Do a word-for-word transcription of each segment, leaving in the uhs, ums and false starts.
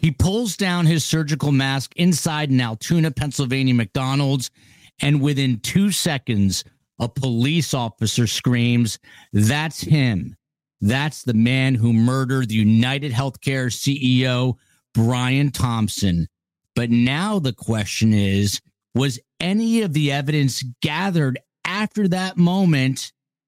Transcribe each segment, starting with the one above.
He pulls down his surgical mask inside an Altoona, Pennsylvania McDonald's, and within two seconds, a police officer screams, "That's him. That's the man who murdered the United Healthcare C E O, Brian Thompson." But now the question is, was any of the evidence gathered after that moment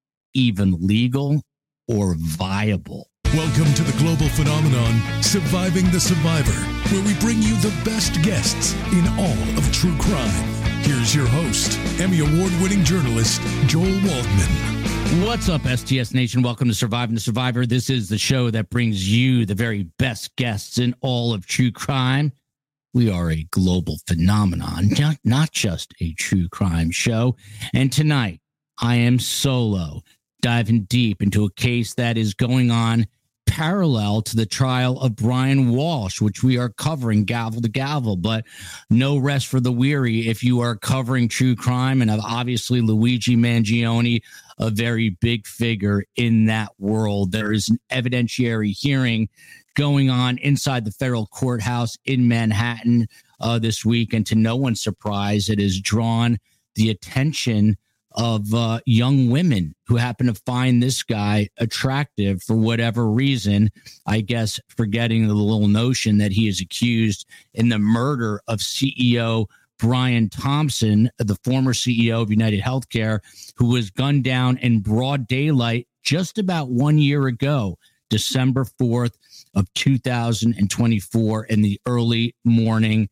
even legal or viable? Welcome to the global phenomenon, Surviving the Survivor, where we bring you the best guests in all of true crime. Here's your host, Emmy Award-winning journalist, Joel Waldman. What's up, S T S Nation? Welcome to Surviving the Survivor. This is the show that brings you the very best guests in all of true crime. We are a global phenomenon, not, not just a true crime show. And tonight, I am solo, diving deep into a case that is going on parallel to the trial of Brian Walsh, which we are covering gavel to gavel, but no rest for the weary if you are covering true crime. And obviously Luigi Mangione, a very big figure in that world. There is an evidentiary hearing going on inside the federal courthouse in Manhattan uh, this week. And to no one's surprise, it has drawn the attention of uh, young women who happen to find this guy attractive for whatever reason, I guess forgetting the little notion that he is accused in the murder of C E O Brian Thompson, the former C E O of United Healthcare, who was gunned down in broad daylight just about one year ago, December fourth of two thousand twenty-four, in the early morning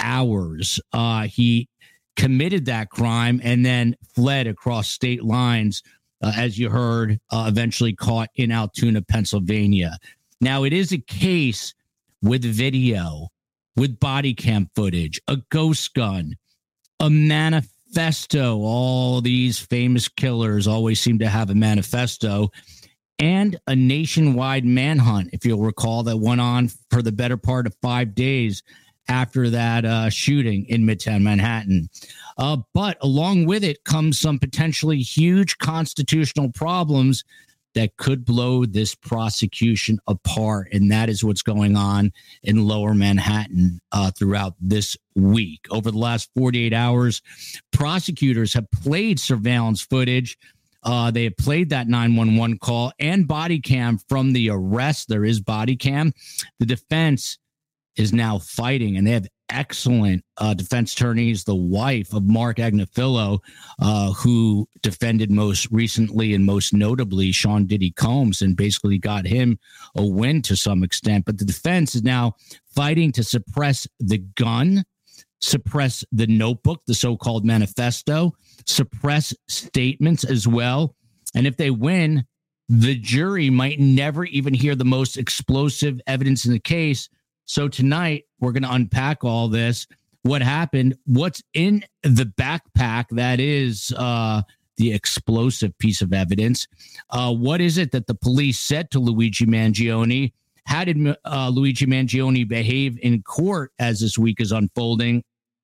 hours. Uh, he committed that crime and then fled across state lines, uh, as you heard, uh, eventually caught in Altoona, Pennsylvania. Now, it is a case with video, with body cam footage, a ghost gun, a manifesto. All these famous killers always seem to have a manifesto, and a nationwide manhunt, if you'll recall, that went on for the better part of five days after that uh, shooting in Midtown Manhattan. Uh, but along with it comes some potentially huge constitutional problems that could blow this prosecution apart. And that is what's going on in Lower Manhattan uh, throughout this week. Over the last forty-eight hours, prosecutors have played surveillance footage. Uh, they have played that nine one one call and body cam from the arrest. There is body cam. The defense is now fighting, and they have excellent uh, defense attorneys. The wife of Mark Agnifilo, uh, who defended most recently and most notably Sean Diddy Combs, and basically got him a win to some extent. But the defense is now fighting to suppress the gun, suppress the notebook, the so-called manifesto, suppress statements as well. And if they win, the jury might never even hear the most explosive evidence in the case. So tonight, we're going to unpack all this, what happened, what's in the backpack that is uh, the explosive piece of evidence. Uh, what is it that the police said to Luigi Mangione? How did uh, Luigi Mangione behave in court as this week is unfolding?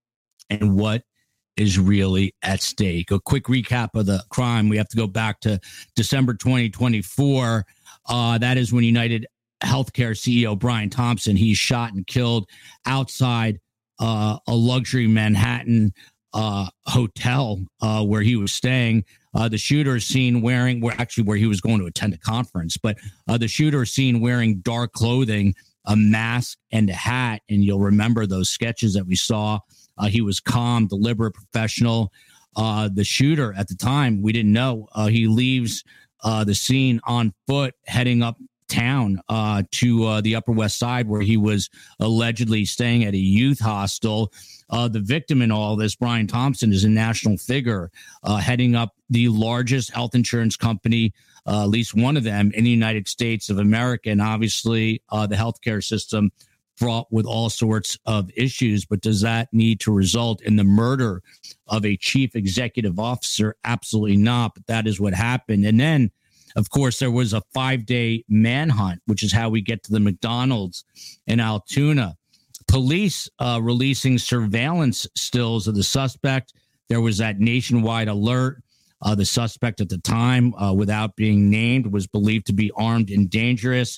And what is really at stake? A quick recap of the crime. We have to go back to December twenty twenty-four. Uh, that is when United Healthcare C E O Brian Thompson, he's shot and killed outside uh, a luxury Manhattan uh, hotel uh, where he was staying. Uh, the shooter is seen wearing, where actually where he was going to attend a conference, but uh, the shooter is seen wearing dark clothing, a mask, and a hat. And you'll remember those sketches that we saw. Uh, he was calm, deliberate, professional. Uh, the shooter at the time, we didn't know. Uh, he leaves uh, the scene on foot, heading up town uh, to uh, the Upper West Side, where he was allegedly staying at a youth hostel. Uh, the victim in all this, Brian Thompson, is a national figure, uh, heading up the largest health insurance company, uh, at least one of them in the United States of America. And obviously, uh, the healthcare system fraught with all sorts of issues. But does that need to result in the murder of a chief executive officer? Absolutely not. But that is what happened. And then, of course, there was a five-day manhunt, which is how we get to the McDonald's in Altoona. Police uh, releasing surveillance stills of the suspect. There was that nationwide alert. Uh, the suspect at the time, uh, without being named, was believed to be armed and dangerous.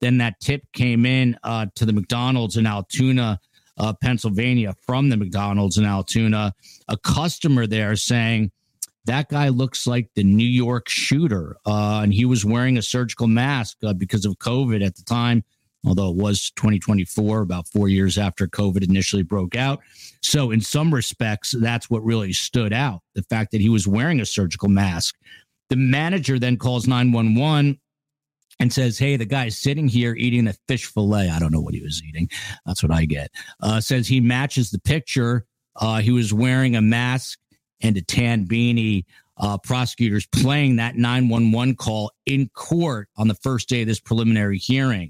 Then that tip came in uh, to the McDonald's in Altoona, uh, Pennsylvania, from the McDonald's in Altoona, a customer there saying, that guy looks like the New York shooter. Uh, and he was wearing a surgical mask uh, because of COVID at the time, although it was twenty twenty-four, about four years after COVID initially broke out. So in some respects, that's what really stood out, the fact that he was wearing a surgical mask. The manager then calls nine one one and says, hey, the guy's sitting here eating a fish fillet. I don't know what he was eating. That's what I get. Uh, says he matches the picture. Uh, he was wearing a mask and a tan beanie. Uh, prosecutors playing that nine one one call in court on the first day of this preliminary hearing.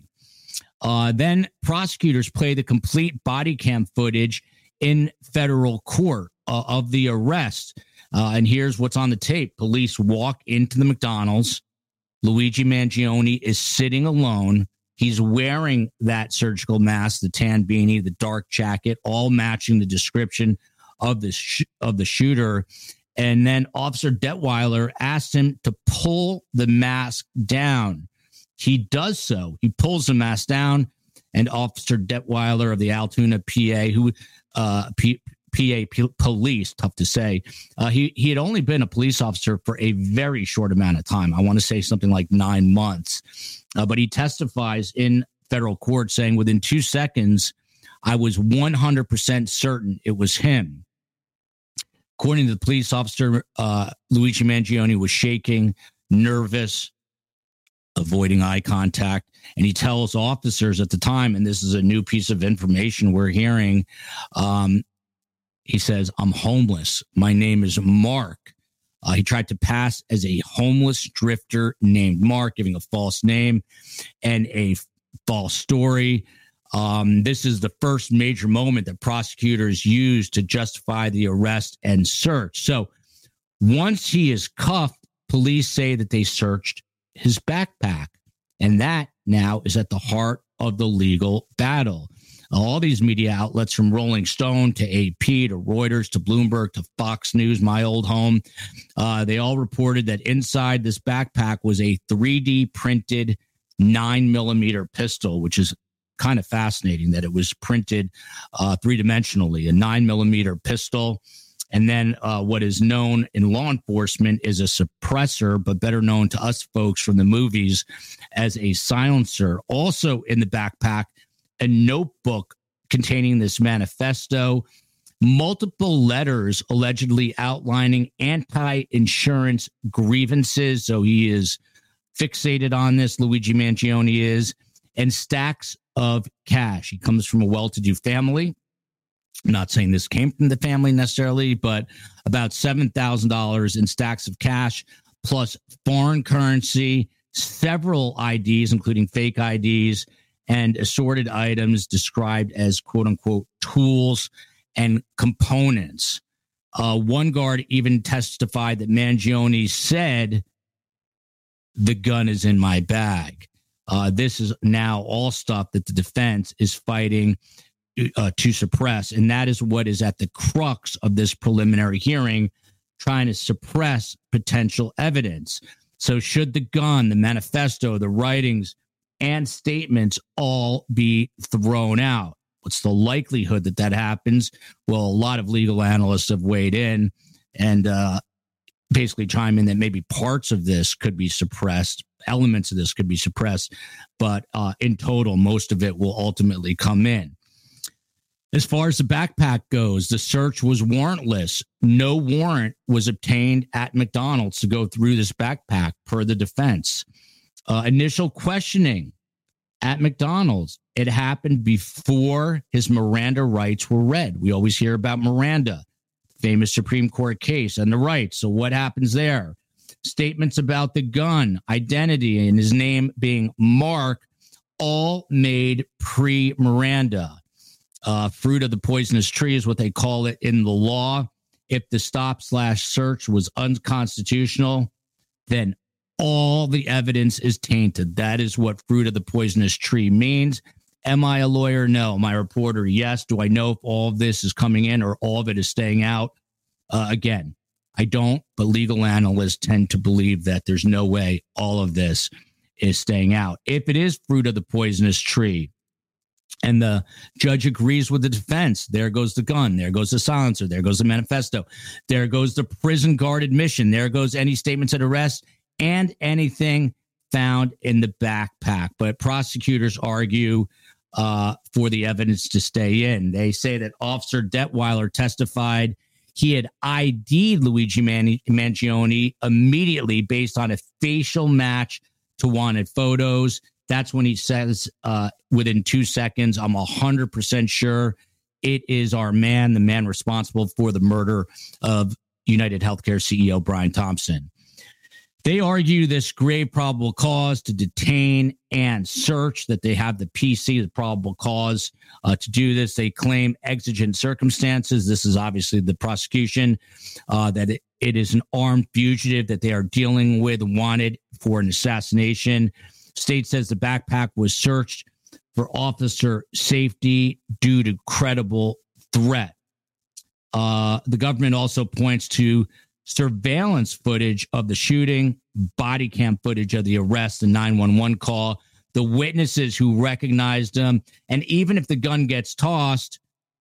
Uh, then prosecutors play the complete body cam footage in federal court uh, of the arrest. Uh, and here's what's on the tape. Police walk into the McDonald's. Luigi Mangione is sitting alone. He's wearing that surgical mask, the tan beanie, the dark jacket, all matching the description of the sh- of the shooter. And then Officer Detweiler asked him to pull the mask down. He does so. He pulls the mask down, and Officer Detweiler of the Altoona P A, who uh, P- PA P- police, tough to say, uh, he he had only been a police officer for a very short amount of time. I want to say something like nine months, uh, but he testifies in federal court saying within two seconds, I was one hundred percent certain it was him. According to the police officer, uh, Luigi Mangione was shaking, nervous, avoiding eye contact. And he tells officers at the time, and this is a new piece of information we're hearing, um, he says, I'm homeless. My name is Mark. Uh, he tried to pass as a homeless drifter named Mark, giving a false name and a false story. Um, this is the first major moment that prosecutors used to justify the arrest and search. So once he is cuffed, police say that they searched his backpack. And that now is at the heart of the legal battle. All these media outlets, from Rolling Stone to A P to Reuters to Bloomberg to Fox News, my old home, uh, they all reported that inside this backpack was a three D printed nine millimeter pistol, which is kind of fascinating that it was printed uh, three-dimensionally, a nine millimeter pistol. And then uh, what is known in law enforcement is a suppressor, but better known to us folks from the movies as a silencer. Also in the backpack, a notebook containing this manifesto, multiple letters allegedly outlining anti-insurance grievances. So he is fixated on this, Luigi Mangione is, and stacks of cash. He comes from a well-to-do family. I'm not saying this came from the family necessarily, but about seven thousand dollars in stacks of cash, plus foreign currency, several I Ds, including fake I Ds, and assorted items described as quote-unquote tools and components. Uh, one guard even testified that Mangione said, the gun is in my bag. Uh, this is now all stuff that the defense is fighting uh, to suppress. And that is what is at the crux of this preliminary hearing, trying to suppress potential evidence. So should the gun, the manifesto, the writings, and statements all be thrown out? What's the likelihood that that happens? Well, a lot of legal analysts have weighed in and uh, basically chime in that maybe parts of this could be suppressed. Elements of this could be suppressed, but uh, in total, most of it will ultimately come in. As far as the backpack goes, the search was warrantless. No warrant was obtained at McDonald's to go through this backpack, per the defense. Uh, initial questioning at McDonald's, it happened before his Miranda rights were read. We always hear about Miranda, famous Supreme Court case, and the rights. So what happens there? Statements about the gun, identity, and his name being Mark, all made pre-Miranda. Uh, fruit of the poisonous tree is what they call it in the law. If the stop slash search was unconstitutional, then all the evidence is tainted. That is what fruit of the poisonous tree means. Am I a lawyer? No. Am I a reporter? Yes. Do I know if all of this is coming in or all of it is staying out? Uh, again, I don't, but legal analysts tend to believe that there's no way all of this is staying out. If it is fruit of the poisonous tree, and the judge agrees with the defense, there goes the gun, there goes the silencer, there goes the manifesto, there goes the prison guard admission, there goes any statements at arrest, and anything found in the backpack. But prosecutors argue uh, for the evidence to stay in. They say that Officer Detweiler testified he had I D'd Luigi Man- Mangione immediately based on a facial match to wanted photos. That's when he says uh, within two seconds, I'm one hundred percent sure it is our man, the man responsible for the murder of United Healthcare C E O Brian Thompson. They argue this grave probable cause to detain and search, that they have the P C, the probable cause uh, to do this. They claim exigent circumstances. This is obviously the prosecution, uh, that it, it is an armed fugitive that they are dealing with, wanted for an assassination. State says the backpack was searched for officer safety due to credible threat. Uh, the government also points to surveillance footage of the shooting, body cam footage of the arrest, the nine one one call, the witnesses who recognized him. And even if the gun gets tossed,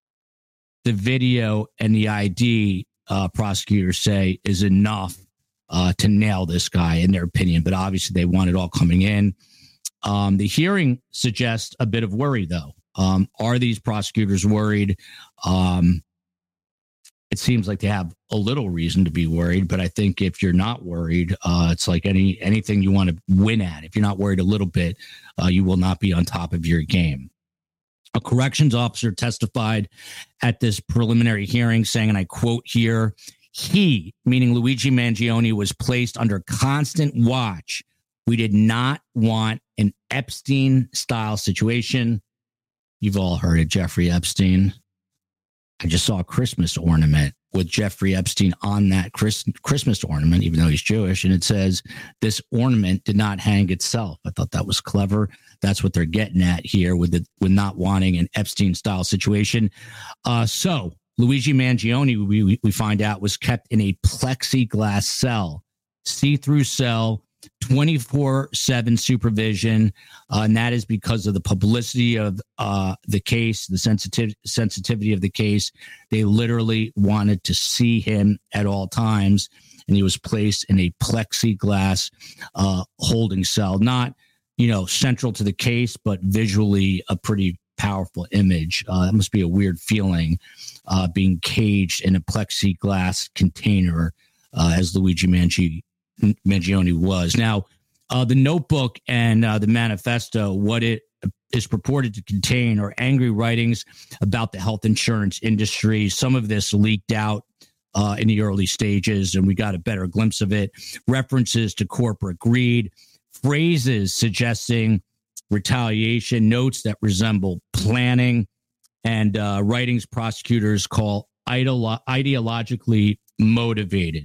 the video and the I D, uh, prosecutors say, is enough uh, to nail this guy, in their opinion. But obviously they want it all coming in. Um, the hearing suggests a bit of worry, though. Um, are these prosecutors worried? Um, It seems like they have a little reason to be worried, but I think if you're not worried, uh, it's like any anything you want to win at. If you're not worried a little bit, uh, you will not be on top of your game. A corrections officer testified at this preliminary hearing saying, and I quote here, he, meaning Luigi Mangione, was placed under constant watch. We did not want an Epstein-style situation. You've all heard of Jeffrey Epstein. I just saw a Christmas ornament with Jeffrey Epstein on that Chris, Christmas ornament, even though he's Jewish. And it says, this ornament did not hang itself. I thought that was clever. That's what they're getting at here with the, with not wanting an Epstein style situation. Uh, so Luigi Mangione, we, we find out, was kept in a plexiglass cell, see-through cell, twenty-four seven supervision, uh, and that is because of the publicity of uh, the case, the sensitiv- sensitivity of the case. They literally wanted to see him at all times, and he was placed in a plexiglass uh, holding cell. Not, you know, central to the case, but visually a pretty powerful image. Uh, that must be a weird feeling, uh, being caged in a plexiglass container, uh, as Luigi Mangione Mangione was. Now, uh, the notebook and uh, the manifesto, what it is purported to contain are angry writings about the health insurance industry. Some of this leaked out uh, in the early stages, and we got a better glimpse of it. References to corporate greed, phrases suggesting retaliation, notes that resemble planning, and uh, writings prosecutors call ideolo- ideologically motivated.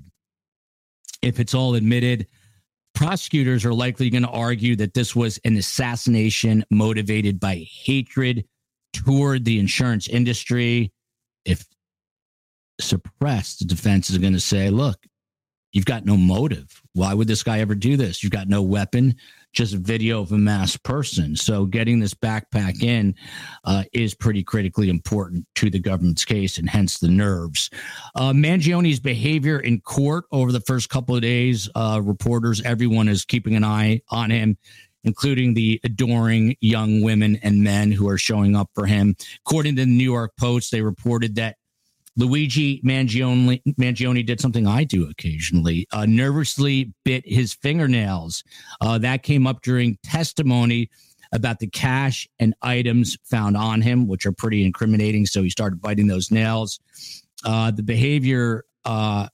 If it's all admitted, prosecutors are likely going to argue that this was an assassination motivated by hatred toward the insurance industry. If suppressed, the defense is going to say, look, you've got no motive. Why would this guy ever do this? You've got no weapon, just a video of a masked person. So getting this backpack in uh, is pretty critically important to the government's case, and hence the nerves. Uh, Mangione's behavior in court over the first couple of days, uh, reporters, everyone is keeping an eye on him, including the adoring young women and men who are showing up for him. According to the New York Post, they reported that Luigi Mangione, Mangione did something I do occasionally, uh, nervously bit his fingernails. Uh, that came up during testimony about the cash and items found on him, which are pretty incriminating. So he started biting those nails. Uh, the behavior uh,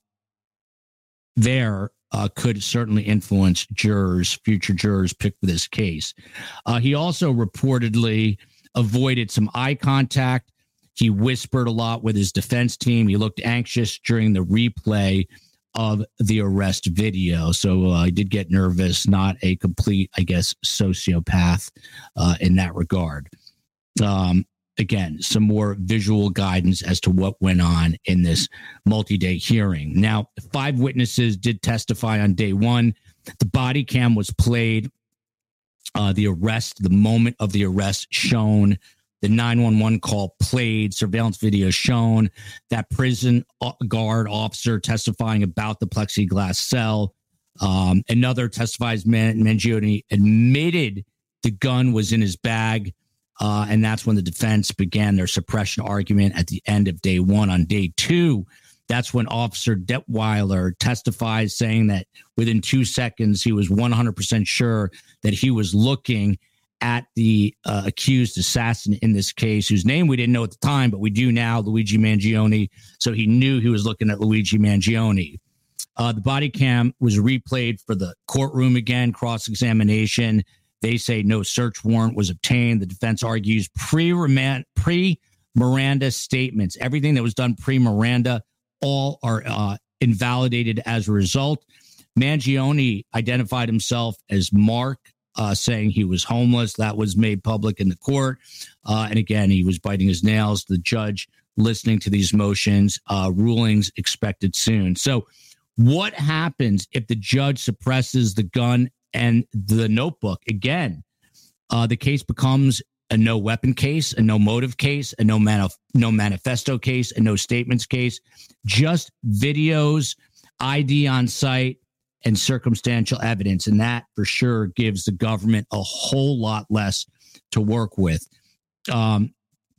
there uh, could certainly influence jurors, future jurors picked for this case. Uh, he also reportedly avoided some eye contact. He whispered a lot with his defense team. He looked anxious during the replay of the arrest video. So uh, he did get nervous, not a complete, I guess, sociopath uh, in that regard. Um, again, some more visual guidance as to what went on in this multi-day hearing. Now, five witnesses did testify on day one. The body cam was played uh, the arrest, the moment of the arrest shown, the nine one one call played, surveillance video shown, that prison guard officer testifying about the plexiglass cell. Um, another testifies Man- Mangione admitted the gun was in his bag. Uh, and that's when the defense began their suppression argument at the end of day one. On day two, that's when Officer Detweiler testifies, saying that within two seconds, he was one hundred percent sure that he was looking at the uh, accused assassin in this case, whose name we didn't know at the time, but we do now, Luigi Mangione. So he knew he was looking at Luigi Mangione. Uh, the body cam was replayed for the courtroom again, cross-examination. They say no search warrant was obtained. The defense argues pre-Miranda statements, everything that was done pre-Miranda, all are uh, invalidated as a result. Mangione identified himself as Mark, uh, saying he was homeless. That was made public in the court. Uh, and again, he was biting his nails. The judge listening to these motions, uh, rulings expected soon. So what happens if the judge suppresses the gun and the notebook? Again, uh, the case becomes a no weapon case, a no motive case, a no manif- no manifesto case, a no statements case, just videos, I D on site, and circumstantial evidence. And that for sure gives the government a whole lot less to work with. Um,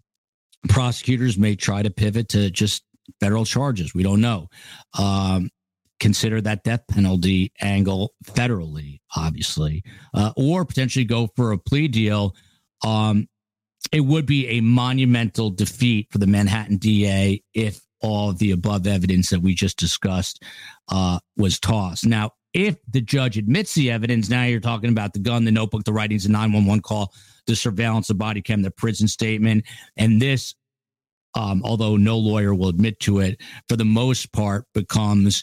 prosecutors may try to pivot to just federal charges. We don't know. Um, consider that death penalty angle federally, obviously, uh, or potentially go for a plea deal. Um, it would be a monumental defeat for the Manhattan D A if all of the above evidence that we just discussed uh, was tossed. Now, if the judge admits the evidence, now you're talking about the gun, the notebook, the writings, the nine one one call, the surveillance, the body cam, the prison statement, and this, um, although no lawyer will admit to it, for the most part becomes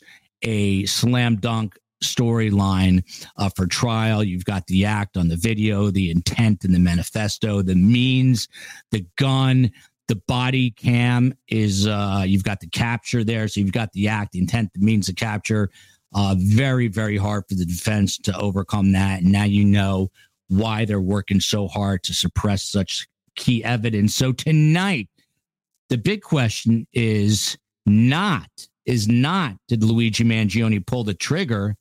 a slam dunk storyline uh, for trial. You've got the act on the video, the intent in the manifesto, the means, the gun, the body cam is, uh, you've got the capture there. So you've got the act, the intent, the means, the capture. Uh, very, very hard for the defense to overcome that. And now you know why they're working so hard to suppress such key evidence. So tonight, the big question is not, is not, did Luigi Mangione pull the trigger?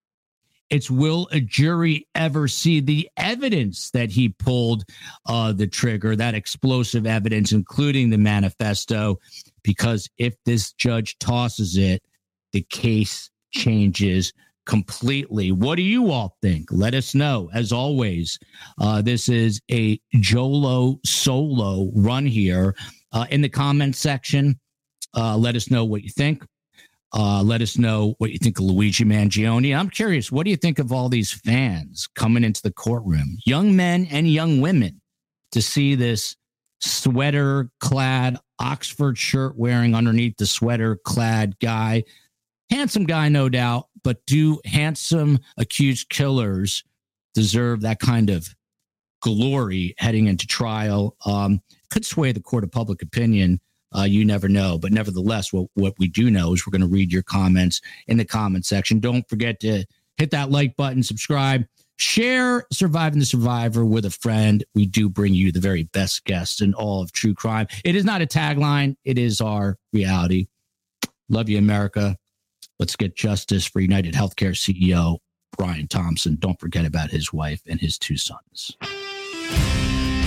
It's, will a jury ever see the evidence that he pulled uh, the trigger, that explosive evidence, including the manifesto? Because if this judge tosses it, the case changes completely. What do you all think? Let us know. As always, uh, this is a Jolo solo run here uh, in the comments section. Uh, let us know what you think. Uh, let us know what you think of Luigi Mangione. I'm curious, what do you think of all these fans coming into the courtroom, young men and young women, to see this sweater-clad, Oxford shirt wearing underneath the sweater-clad guy? Handsome guy, no doubt, but do handsome accused killers deserve that kind of glory heading into trial? Um, could sway the court of public opinion. Uh, you never know. But nevertheless, what, what we do know is we're going to read your comments in the comment section. Don't forget to hit that like button, subscribe, share Surviving the Survivor with a friend. We do bring you the very best guests in all of true crime. It is not a tagline. It is our reality. Love you, America. Let's get justice for United Healthcare C E O Brian Thompson. Don't forget about his wife and his two sons.